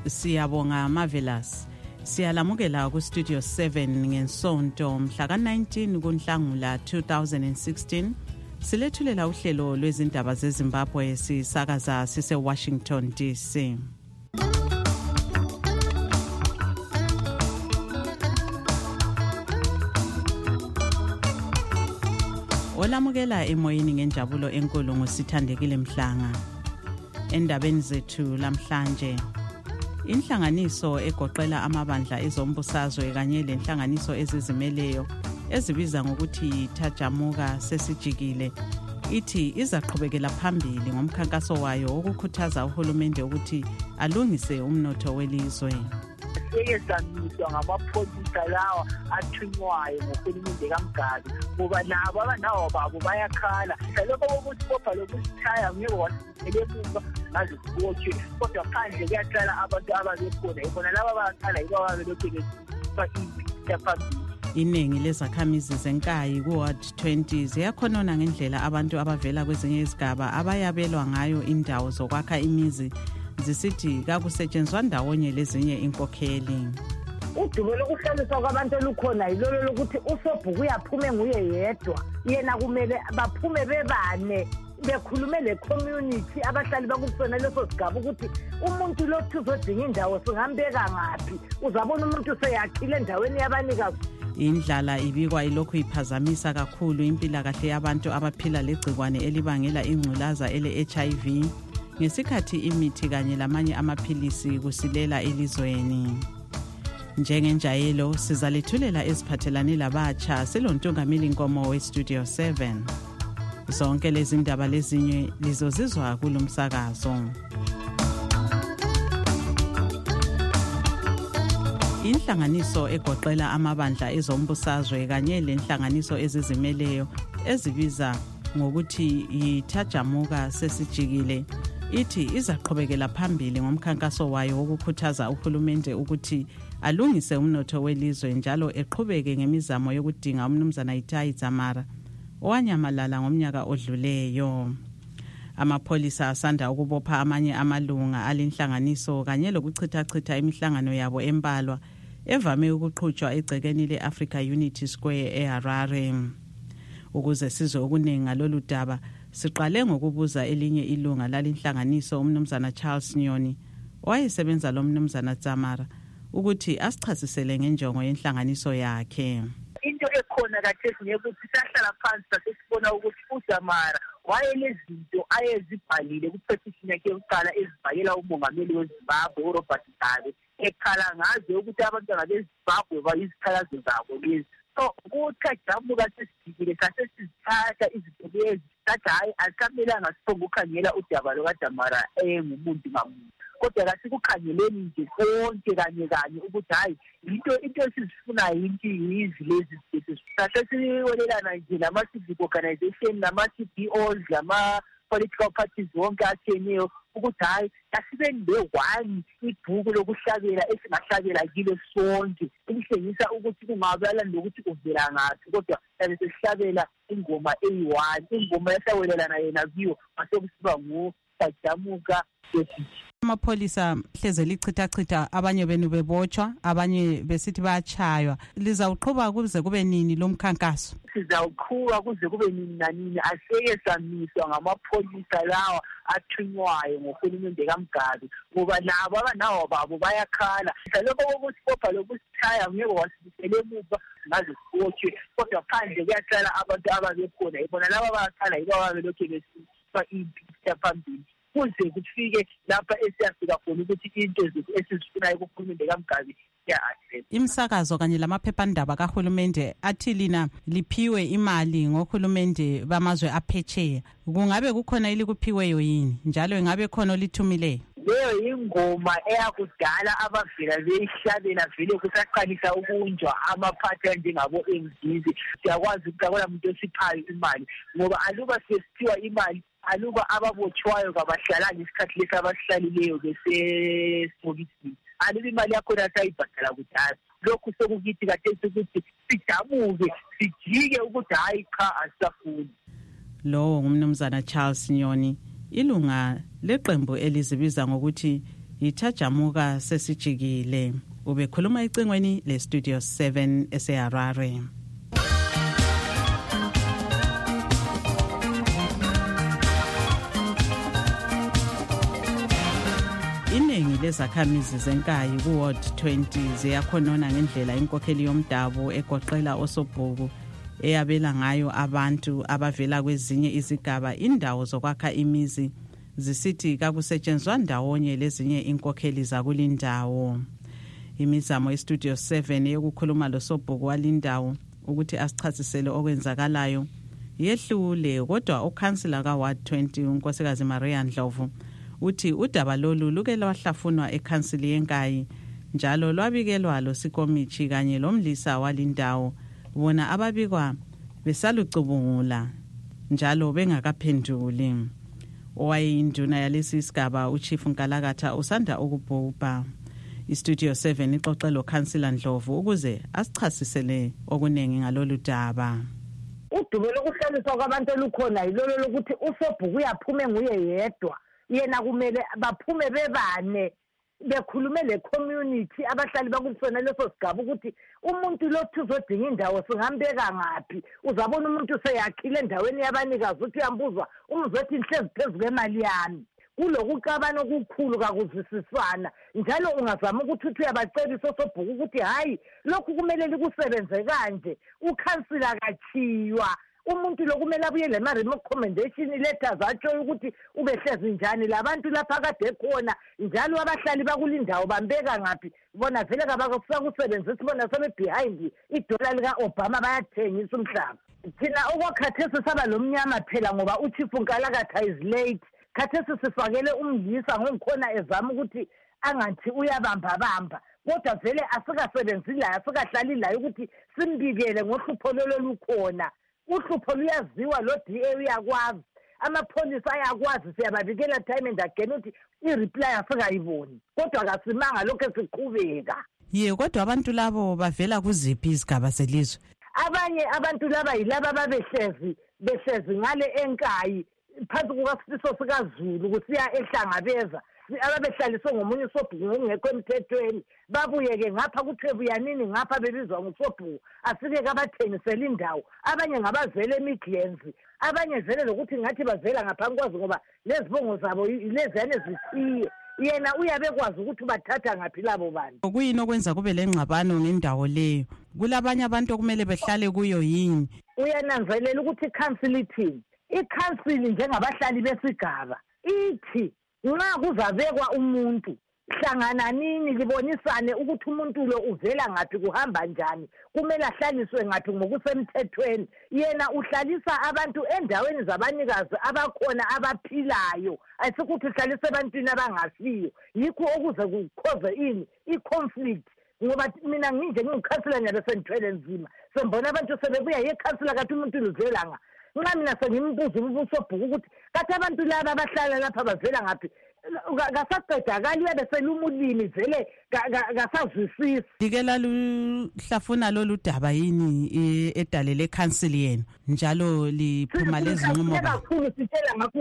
Siyabonga Marvelous. Siyalamukela ku Studio 7 ngensonto mhla ka-19 kuNhlangula 2016. Silethulela uhlelo lwezindaba zeZimbabwe sisakaza sise Washington DC. Olamukela emoyeni ngenjabulo enkulu ngosithandekile Mhlanga. Endabeni zethu lamhlanje, inhlanganiso egoqela amabandla ezombusazwe kanye lenhlanganiso ezizimeleyo ezibiza ngokuthi Thajamuka sesijikile ithi izaqhubekela phambili ngomkhankaso wayo wokukhuthaza uhulumende ukuthi alungise umnotho welizwe. Siyezamiswa ngamapholisa lawa athunywayo ngohulumende kaMgabi ngoba nabo abanawo babo bayakhala lokho bokusibopha lokusithaya ngeke wasibele emuva ngaze kubotshwe kodwa phandle kuyaqala abantu ababekhona ibona laba bayaqala yibo ababelokhu besifa phambili. Iningi lezakhamizi zenkayi ku-Ward 20 ziyakhonona ngendlela abantu abavela kwezinye izigaba abayabelwa ngayo indawo zokwakha imizi zisithi kakusetshenzwa ndawonye lezinye inkokheli. Udumo lokuhlaliswa kwabantu olukhona yilolo lokuthi uSobhuku uyaphume nguye yedwa, yena kumele baphume bebane bekhulume le-community abahlali bakusona leso sigaba ukuthi umuntu lothi uzodinga indawo singambeka ngaphi, uzabona umuntu seyakhile endaweni yabanikazi. Indlala ibikwa ilokhu iphazamisa kakhulu impilakahle yabantu abaphila legcikwane elibangela ingculaza ele-HIV ngesikhathi imithi kanye lamanye amaphilisi kusilela elizweni. Njengenjayelo sizalethulela eziphathelane labatsha silontungameli Nkomo we-Studio 7. Zonke lezi ndaba lezinye lizozizwa kulomsakazo. Inhlanganiso egoqela amabandla ezombusazwe kanye lenhlanganiso ezizimeleyo ezibiza ngokuthi yiThajamuka sesijikile ithi izaqhubekela phambili ngomkhankaso wayo wokukhuthaza uhulumende ukuthi alungise umnotho welizwe njalo eqhubeke ngemizamo yokudinga umnumzana Itai Dzamara owanyamalala ngomnyaka odluleyo. Amapholisa asanda ukubopha amanye amalunga alenhlanganiso kanye lokuchithachitha imihlangano yabo embalwa evame ukuqhutshwa egcekeni le-Africa Unity Square eHarare. Ukuze sizwe okuningi ngalolu daba, siqale ngokubuza elinye ilunga lalenhlanganiso umnumzana Charles Nyoni owayesebenza lo mnumzana Dzamara ukuthi asichasisele ngenjongo yenhlanganiso yakhe. Into ekhona kathesi ngekuthi sahlala phansi sasibona ukuthi uDzamara wayelezinto ayezibhalile ku-petition yakhe yokuqala ezibhakela umongameli weZimbabwe uRobert Mugabe ekhala ngazo ukuthi abantwana beZimbabwe bayizikhalazo zabo lezi. So kuThajamuka sesijikile sasesizithatha izinto lezi sathi hayi asikamelanga siphonge ukukhangela udaba lukaDzamara ngumuntu ngamuntu kodwa kasikukhangeleni nje konke kanye ukuthi hayi into esizifunayo yizi lezi zethu sasesiwelelana nje nama-civic organization nama-CBOs nama-political parties wonke atheneyo ukuthi hayi asibe ne-one ibhuku lokuhlabela esingahlabela kilo sonke elishengisa ukuthi kungabala nokuthi uvela ngaphi kodwa sabe sesihlabela ingoma eyi-one ingoma esawelelana yena kiyo masekusiba nguThajamuka sesijikile. Amapholisa hleze lichithachitha abanye benu bebotshwa abanye besithi bayachaywa. Lizawuqhuba kuze kube nini lo mkhankaso? Sizawuqhuba kuze kube nini nanini. Aseke samiswa ngamapholisa lawa athunywayo ngohulumende kaMgabi ngoba nabo abanawo babo bayakhala lokho bokusibopha lokusithaya ngeke wasibisele emuva ngaze kubotshwe kodwa phandle kuyaqala abantu ababekhona ibona laba bayakhala yibo ababelokhu besifa impilo phambili kuze kufike lapha esiyafika khona ukuthi into esizifunayo kuhulumende kaMgabi ya-address. Imsakazo kanye lamaphephandaba kahulumende athi lina liphiwe imali ngohulumende bamazwe aphetsheya. Kungabe kukhona elikuphiweyo yini njalo ingabe khona olithumileyo? Leyo ingoma eyakudala abavela beyihlabela vele kusaqalisa ukunjwa amaphathi njengabo MDs. Siyakwazi ukuthi akula muntu osiphayo imali ngoba aluba sesiphiwa imali aluba ababotshwayo kabahlalanga isikhathi lesi abasihlalileyo besesibhokisini aluba imali yakhona sayibhadala kudala. Lokhu sokukithi kathesi ukuthi sidabuke sijike ukuthi hayi cha asisafuni. Lo ngumnumzana Charles Nyoni, ilunga leqembu elizibiza ngokuthi Ithajamuka Sesijikile. Ubekhuluma icingweni le Studio 7 eseHarare. Iningi lezakhamizi zenkayi kuWard 20 ziyakhonona ngendlela inkokheli yomdabu egoqela osobhuku eyabela ngayo abantu abavela kwezinye izigaba indawo zokwakha imizi zisithi kakusetshenzwa ndawonye lezinye inkokheli zakulindawo. Imizamo yeStudio 7 yokukhuluma losobhuku walindawo ukuthi asichasisele okwenzakalayo yehlule, kodwa ukhansila kaWard 20 uNkosikazi Maria Ndlovu uthi udaba lolu luke lwahlafunwa ekhansili yenkayi njalo lwabikelwa losikomithi kanye lomlisa walindawo, bona ababikwa besalucubungula njalo bengakaphenduli. Owayinduna yalesi sigaba uChief Nkalakatha usanda ukubhubha. iStudio 7 ixoxe loKhansila Ndlovu ukuze asichasisele okunengi ngalolu daba. Udumo lokuhlaliswa kwabantu olukhona yilolo lokuthi usobhuku uyaphume nguye yedwa, yena kumele baphume bebane bekhulume le community abahlali bakusona leso sigaba ukuthi umuntu lothi uzodinga indawo singambeka ngapi. Uzabona umuntu seyakhile endaweni yabanikazi uthi uyambuzwa umzothi inhlezi phezulu kwemali yami. Kulokukabana okukhulu kakuzwisiswana njalo ungazama ukuthi uyabacebisa osobhuku ukuthi hayi lokhu kumele likusebenze kanje. Ukhansila kachiywa umuntu lokumele abuye le recommendation letters atsho ukuthi ubehlezi njani labantu lapha kade khona njalo abahlali bakulindawo bambeka ngapi. Bona vele kabakusebenzisa bona sebe behind idola lika Obama bayathengisa umhlaba. Thina okwakhathesi saba lomnyama phela ngoba uChief Nkalakatha is late. Khathesi sifakele umlisa ngongikhona ezama ukuthi angathi uyabamba kodwa vele asikasebenzi la asikahlali la ukuthi simbikele ngohlupho lolukhona. Uhlupho luyaziwa lo DA uyakwazi, amapholisa ayakwazi, siyababikela time and again ukuthi i-reply asikayiboni kodwa kasimanga lokho siqhubeka. Kodwa abantu labo bavela kuziphi izigaba zelizwe? Abanye abantu laba yilaba behlezi ngale enkayi phansi kukasifiso sikaZulu kusiya ehlangabeza ababehlaliswe ngomunye usobhuku ngokungekho emthethweni babuye-ke ngapha kuthiwe buyanini ngapha bebizwa ngusobhuku asike kabathengisela indawo. Abanye ngabavele eMidlands, abanye vele lokuthi ngathi bavela ngaphambi kwazi ngoba lezibongo zabo leziyane zisiye. Yena uyabekwazi ukuthi bathatha ngaphi labo bantu. Kuyini okwenza kube lengxabano ngendawo leyo? Kulabanye abantu okumele behlale kuyo yini? Uyananzelela ukuthi ikhansili ithini? Ikhansili njengabahlali besigaba ithi nxa kuzabekwa umuntu hlangananini libonisane ukuthi umuntu lo uvela ngaphi kuhamba njani, kumele ahlaliswe ngaphi ngokusemthethweni. Yena uhlalisa abantu endaweni zabanikazi abakhona abaphilayo, ayisikuthi uhlalisa ebantwini abangafiyo. Yikho okuze kukhoze ini i-conflict ngoba mina nginje ngikhansila nyabe sengithwele nzima sembona abantu sebebuya yekhansila kathi umuntu luvela nga nxa mina sengimbuza ubusobhuku ukuthi kathi abantu laba abahlala lapha bavela ngaphi kasaqedakali uyabe selumulimi vele kasazwisisi. Like laluhlafuna lolu daba yini edalele ekhansili yenu njalo liphuma lezinqumo kakhulu sitshela ngakho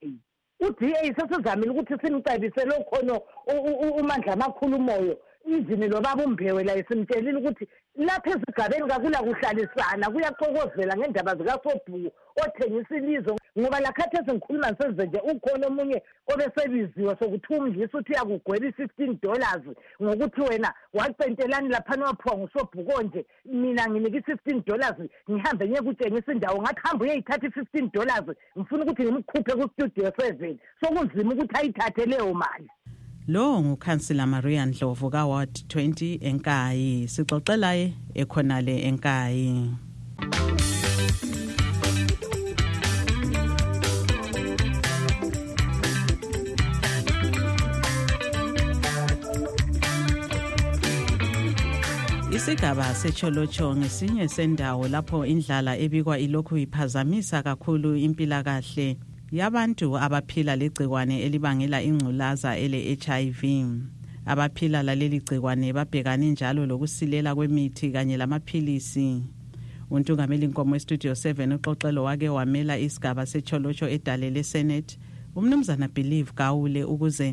uDA sesizamile ukuthi simcebise lokhono uMandla amakhulu moyo izini lobaba uMbewe la isimtshelile ukuthi lapha ezigabeni kakula kuhlalisana kuyaxokozela ngendaba zikasobhuku othengisa ilizwe ngoba lakhathesi ngikhuluma ngisenze nje ukhona omunye obesebiziwe sokuthi umlisa uthi uyakugweba $15 ngokuthi wena wacentelani laphana waphiwa ngusobhuku nje mina nginika $15 ngihambe ngiye kutshengisa indawo ngathi hamba uyayithatha $15 ngifuna ukuthi ngimkhuphe kuStudio 7 sokunzima ukuthi ayithathe leyo mali. Lo nguKhansila Maria Ndlovu kaWard 20 enkayi, sixoxelaye ekhonale enkayi. Isigaba seCholocho ngesinye sendawo lapho indlala ebikwa ilokhu iphazamisa kakhulu impilakahle yabantu abaphila legcikwane elibangela ingculaza ele-HIV. Abaphila laleli gcikwane babhekane njalo lokusilela kwemithi kanye lamaphilisi. Untungameli Nkomo eStudio 7 uxoxelo wake wamela isigaba seCholocho edalele Senate, umnumzana Believe Gawule ukuze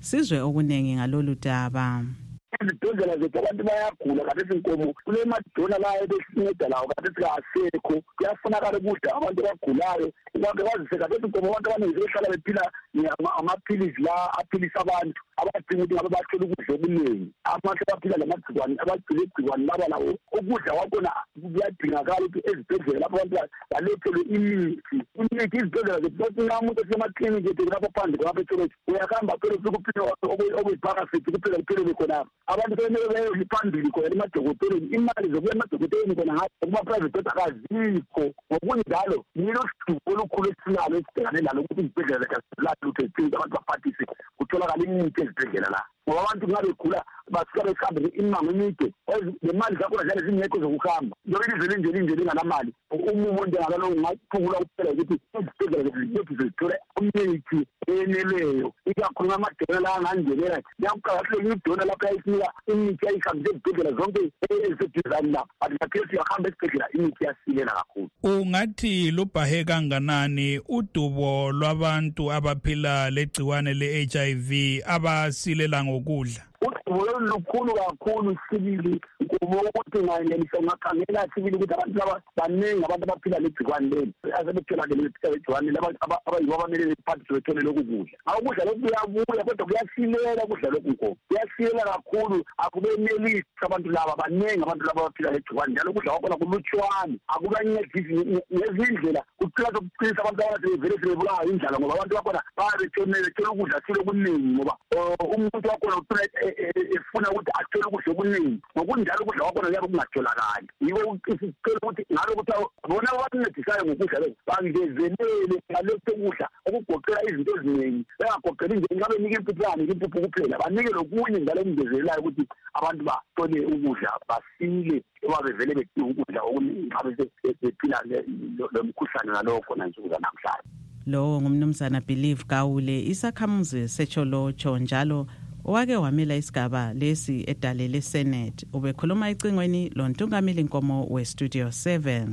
sizwe okuningi ngalolu daba. Izibhedlela zethu abantu bayagula kathi inkomo kule madona la ebesinceda lawo kathi kasekho kuyafunakala ukudla abantu abagulayo abantu bazise kathi inkomo abantu abaningi behlala bephila amaphilisi la aphilisa abantu abadinga ukuthi ngabe bathole ukudla okuningi amahle baphila lamagciwane abagcile igciwane laba lawo ukudla kwakhona kuyadingakala ukuthi ezibhedlela lapho abantu balethelwe imithi izibhedlela zethu nxa umuntu esemaklinikhi ethu lapho phandle kwapha etholoji uyahamba phela ukuphila okuyiphakasithi kuphela kuphelele khonapho abantu kumele baye phambili khona emadokoteleni imali zokuya emadokoteleni khona ngathi kuma-private akazikho ngokunjalo yilo siduko olukhulu esinalo esibhekane lalo ukuthi izibhedlela zikasilapho ukuthi abantu baphathise kutholakala imithi ezibhedlela la ngoba abantu nxa begula basuka behambe imango emide lemali zakhona zale zingekho zokuhamba njengoba ilizwe linje linganamali umumo njengalo ungaphungula kuphela ukuthi izibhedlela zethu zithole imithi eneleyo ikakhulu ngamadona la angangenela kuyakuqakathekile idona lapho yayinika imithi yayihambise ezibhedlela zonke eziseduzane la but kathesi uyahamba esibhedlela imithi yasilela kakhulu. Ungathi lubhahe kanganani udubo lwabantu abaphila legciwane le-HIV abasilela ngokudla? Udubo lukhulu kakhulu sibili ukuthi ngayenelisa ungakhangela sibili ukuthi abantu laba baningi abantu abaphila legciwane leli asebetholakele legciwane laba abayibo abamele bephathise bethole lokhu kudla. Ukudla lokhu kuyabuya kodwa kuyasilela ukudla lokhu nkomo kuyasilela kakhulu akubenelisi abantu laba baningi abantu laba abaphila legciwane njalo ukudla kwakhona kulutshwane akubancedisi ngezindlela kuqala sokuqinisa abantu abasebevele sebebulawa indlala ngoba abantu bakhona bayabethonele bethola ukudla silo kuningi ngoba umuntu wakhona uthola efuna ukuthi athole ukudla okuningi ngokunjalo ukudla kwakhona kuyabe kungatholakali yibo isicela ukuthi ngalo ukuthi bona abancedisayo ngokudla lokhu bangezelele ngalokho ukudla okugoqela izinto eziningi bengagoqeli nje ngabe nika impuphu kuphela banike lokunye njalo okungezelelayo ukuthi abantu bathole ukudla basile abavele bedinga ukudla okuningi ngabe bephila lomkhuhlane ngalokho nansuku zanamhlanje. Lo ngumnumzana Believe Gawule isakhamuzi seCholocho njalo owake wamela isigaba lesi edale leSenate ubekhuluma ecingweni lontungameli Nkomo weStudio 7.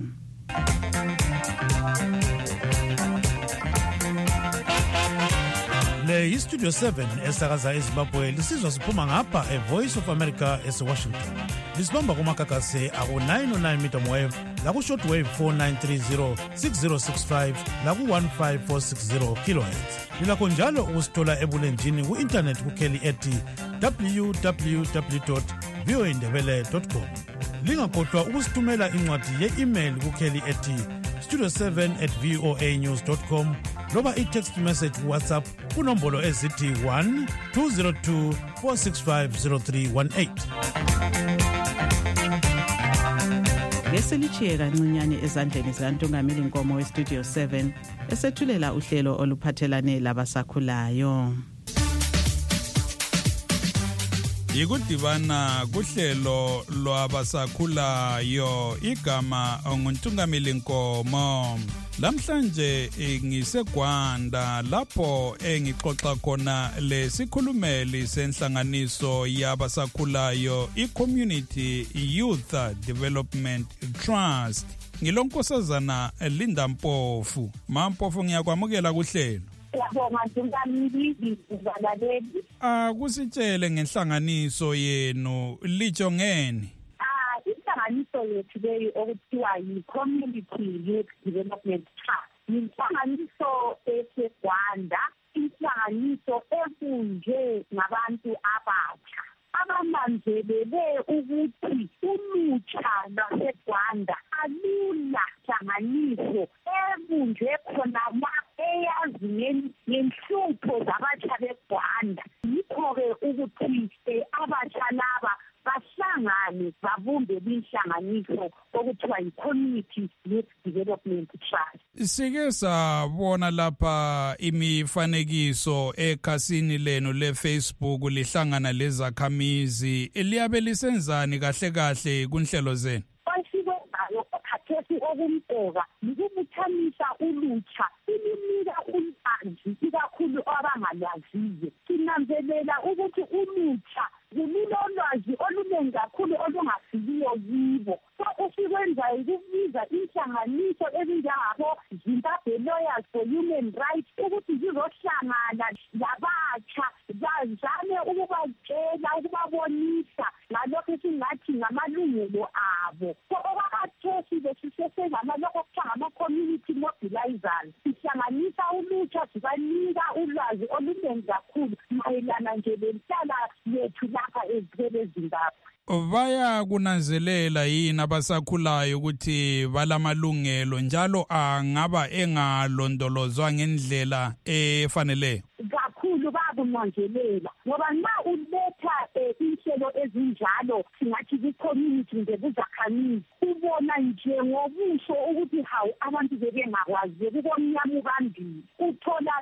Le iStudio 7 esakaza eZimbabwe lisizwa siphuma ngapha eVoice of America eWashington. Lisibamba kumakakase aku-909 medium wave laku-shortwave 4930 6065 laku-15460 kilohertz. Lilakho njalo ukusithola ebulenjini ku-internet kukheli ethi www.voindebele.com. Lingakhohlwa ukusithumela incwadi ye-email kukheli ethi studio7@voanews.com loba i-text message WhatsApp kunombolo ezithi 1-202 465 0318. Ngeselichiye kancinyane ezandleni zikaNtungameli Nkomo weStudio 7 esethulela uhlelo oluphathelane labasakhulayo. Yikudibana kuhlelo lwabasakhulayo igama nguNtungameli Nkomo. Lamhlanje ngiseGwanda lapho engixoxa khona lesikhulumeli senhlanganiso yabasakhulayo iCommunity Youth Development Trust. Ngilonkosazana Linda Mpofu. Mampofu ngiyakwamukela kuhlelo. Yabonga Ntungameli izalaleli. Kusitshele ngenhlanganiso yenu litsho ngeni? Inhlanganiso yethu leyo okuthiwa yi-Community Youth Development Trust. Inhlanganiso eseGwanda, inhlanganiso ebunjwe ngabantu abatsha abamanzelele ukuthi ulutsha lwaseGwanda alula hlanganiso ebunjwe khona la eyazi ngenhlupho zabatsha beGwanda. Yikho-ke ukuthi abatsha laba bahlangane babumbe inhlanganiso okuthiwa yi-Community Youth Development Trust. Sike sabona lapha imifanekiso ekhasini lenu leFacebook lihlangana lezakhamizi liyabe lisenzani kahle kunhlelo zenu? Osikwenzayo okhathesi okumqoka yikubuthanisa ulutsha ilinika ulwazi ikakhulu abangalwaziyo. Sinanzelela ukuthi ulutsha lulolwazi olunengi kakhulu olungafikiyo yibo. So esikwenzayo ukubiza inhlanganiso ezinjengabo Zimbabwe Lawyers for Human Rights ukuthi zizohlangana labatsha bazame ukubatshela ukubabonisa ngalokho esingathi ngamalungelo abo. So okwakhathesi besisesengamalokho okuthiwa ngama-community mobilizers, sihlanganisa ulutsha sibanika ulwazi oluningi kakhulu mayelana nje lenhlala yethu lapha eZimbabwe. Baya kunanzelela yini abasakhulayo ukuthi balamalungelo njalo angaba engalondolozwa ngendlela efanele? Kakhulu bakunanzelela ngoba nxa uletha inhlelo ezinjalo singathi ku-community nje kuzakhamizi ubona nje ngobuso ukuthi hawu abantu bebengakwazi kubomnyama ubambili uthola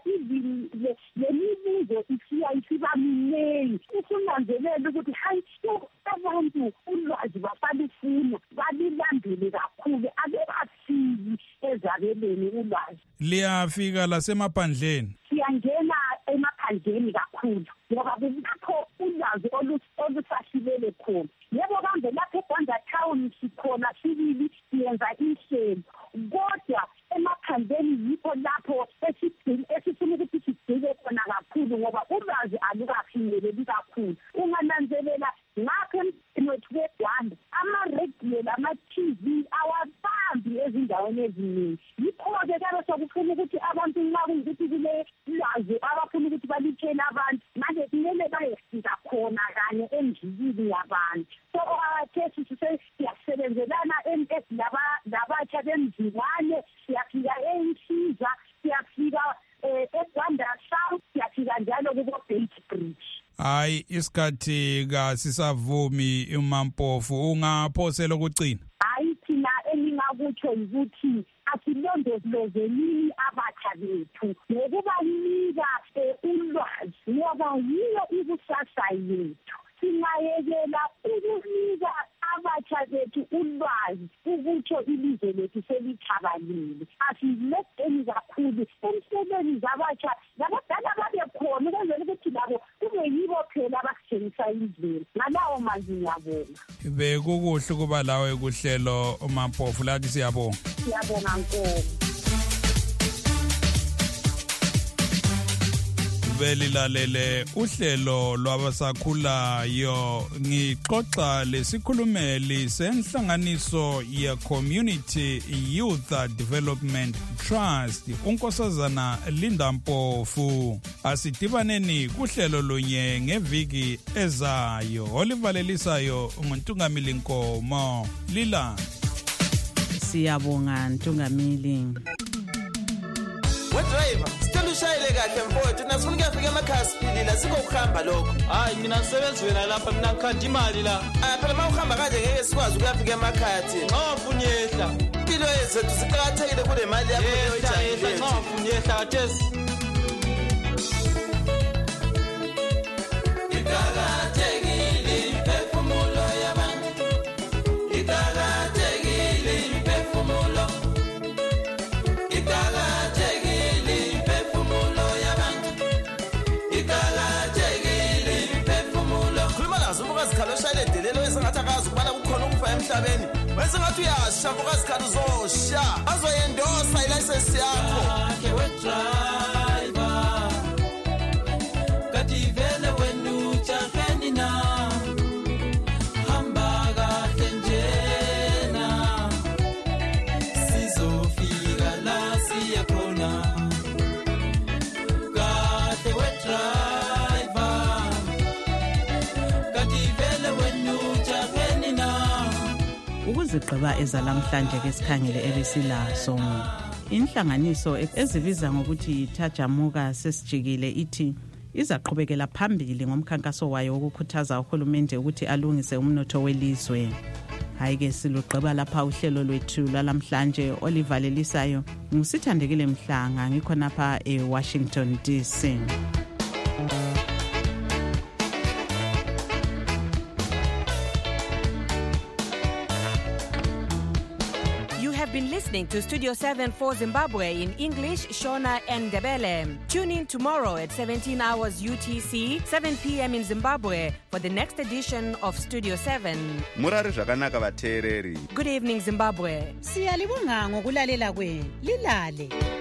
le mibuzo isiba minengi usunanzelela ukuthi hayi abantu ulwazi basalifuna balilambile kakhulu abebafiki ezabeleni ulwazi. Liyafika lasemaphandleni? Siyangena emaphandleni kakhulu ngoba kulapho ulwazi olusasilele khona. Yebo kambe lapho eGwanda Town sikhona sibili siyenza inhlelo kodwa emaphandleni yikho lapho esifuna ukuthi sigcile khona kakhulu ngoba ulwazi alukafinyeleli kakhulu. Ungananzelela ngapha emnotho weGwanda ama-radio ama-TV awabambi ezindaweni eziningi. Yikho-ke kube sokufuna ukuthi abantu nxa kuyikuthi kule lwazi abafuna ukuthi balitshele abantu manje kumele bayefika khona kanye endlini yabantu. So okwathesi siyasebenzelana labatsha bemzingwane, siyafika eNsiza, siyafika eGwanda South, siyafika njalo kubo-Bait Bridge. Hayi isikhathi kasisavumi uMampofu, ungaphosela ukucina? Hayi thina engingakutsho ukuthi asilondolozelini abatsha bethu ngokubanika ulwazi ngoba yiyo ikusasa yethu. Singayekela ukunika abatsha bethu ulwazi ukutsho ilizwe lethu selithabalile. Asileteni kakhulu emhlabeni zabatsha labadala babekhona ukwenzela ukuthi labo kube yibo phela abasitshengisa indlela. Ngalawo mazwi ngiyabonga. Bekukuhle ukuba lawe kuhlelo uMampofu, lathi siyabonga. Siyabonga Nkosi. Belilalele uhlelo lwabasakhulayo, ngixoxa lesikhulumeli senhlanganiso ye-Community Youth Development Trust uNkosazana Linda Mpofu. Asidibaneni kuhlelo lunye ngeviki ezayo. Olivalelisayo uNtungamili Nkomo. Lila. Siyabonga Ntungamili. Driver, sicela ushayele kahle mfowethu, nasifuna ukuyafika emakhaya siphilile, asikho ukuhamba lokho. Hayi mina ngisebenza wena lapha, mina ngikhanda imali la. Phela uma uhamba kanje ngeke sikwazi ukuyafika emakhaya thina. Nxa ufuna yehla. Impilo yethu siqakathekile kule mali yakho oyijayele. Nxa ufuna yehla kathesi. Iqakathekile imphefumulo yabantu. Iqakathekile imphefumulo. Ukazikhalo delelo esengathi akazi ukubana kukhona ukufa emhlabeni, wesengathi uyasha ukazikhalo uzosha azoyendosa ilayisensi yakho. Ke we-driver kativele wena ujaheni na hamba kahle njena sizofika la siya khona. Kahle we-driver ukuzigqiba ezalamhlanje ke sikhangele ebisilaso. Inhlanganiso ezibiza ngokuthi Thajamuka sesijikile ithi izaqhubekela phambili ngomkhankaso wayo wokukhuthaza uhulumende ukuthi alungise umnotho welizwe. Hayi ke silugqiba lapha uhlelo lwethu lalamhlanje olivalelisayo. Ngusithandekile Mhlanga ngikhonapha eWashington DC. Been listening to Studio 7 for Zimbabwe in English, Shona and Ndebele. Tune in tomorrow at 17 hours UTC, 7 p.m. in Zimbabwe for the next edition of Studio 7. Murari zvakanaka vateereri. Good evening, Zimbabwe. Siyalibonga ngokulalela kwenu. Lilale.